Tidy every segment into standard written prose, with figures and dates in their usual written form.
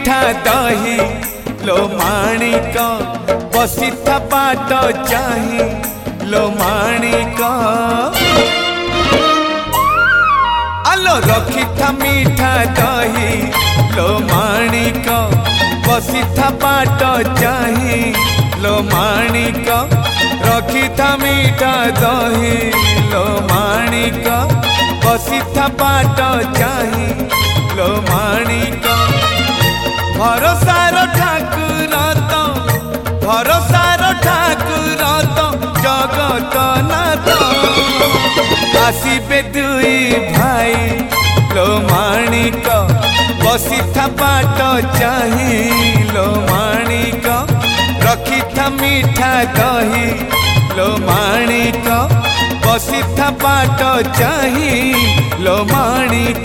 मीठा दही लो माणिक बसिथा बाट चाही लो माणिक आलो रखिथा मीठा दही लो माणिक बसिथा बाट चाही लो माणिक रखिथा मीठा दही लो माणिक बसिथा बाट चाही लो माणिक भरोसार ठाकुर तो भरोसार ठाकुर तो जगत नाथ आसिबे दुई भाई लो माणिक बसिथा बाट चाही लो माणिक रखिथा मीठा दही लो माणिक बसिथा बाट चाही लो माणिक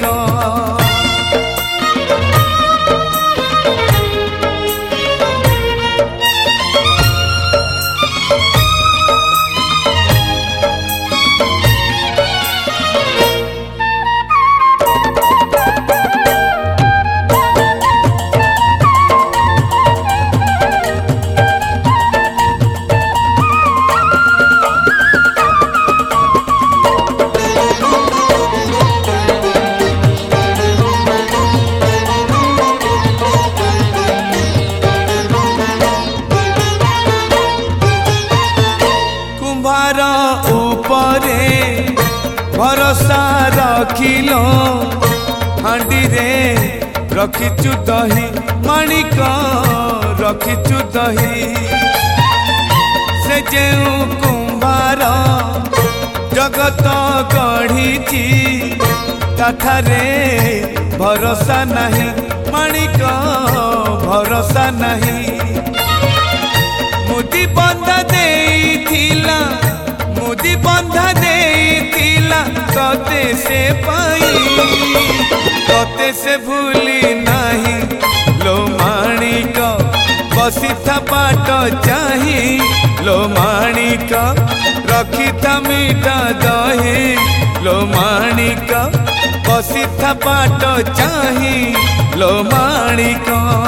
भरोसा रखिलो हांडी रे रखिचु दही माणिक रखिचु दही से जेउ कुंभार जगत गढ़ी ताठारे भरोसा नहीं माणिक भरोसा नहीं मुदी बंधा देइथिला मुदी बंधा देइथिला तोते से पाई तोते से भूली नहीं लो माणिक बसिथा बाट चाही लो माणिक रखिथा मीठा दही लो माणिक बसिथा बाट चाही लो माणिक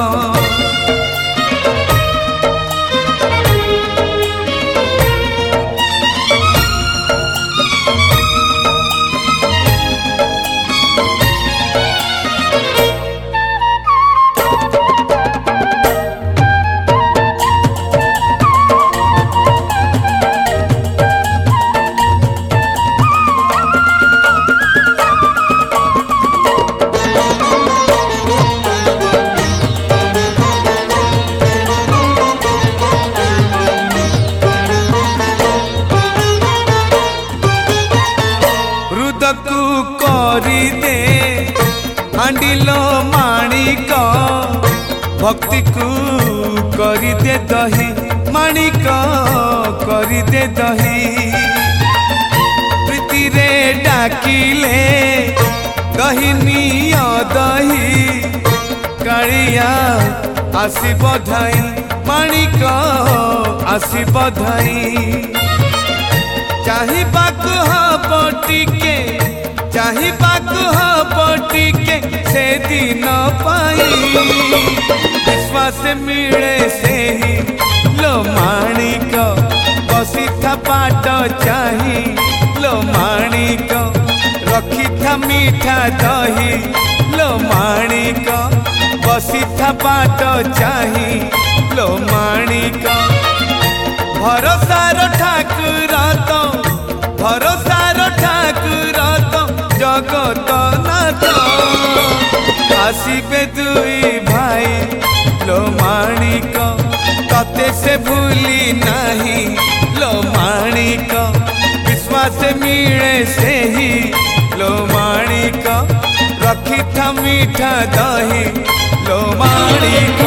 करी दे हांडिलो माणिक भक्ति को करी दे दही माणिक करी दे दही प्रीति रे डाकिले दही निया दही कालिया आसिब धाई माणिक आसिब धाई चाही बाक पटिके चाही बाक पटिके से दिन पाई विश्वास मिले से ही लो माणिक बसिथा बाट चाही लो माणिक रखिथा मीठा दही लो माणिक बसिथा बाट चाही लो माणिक भरोसार ठाकुर तो भरोसार ठाकुर तो जगत नाथ आसिबे दुई भाई लो माणिक तते से भूली नहीं लो माणिक विश्वास मिले से ही लो माणिक रखिथा मीठा दही लो माणिक।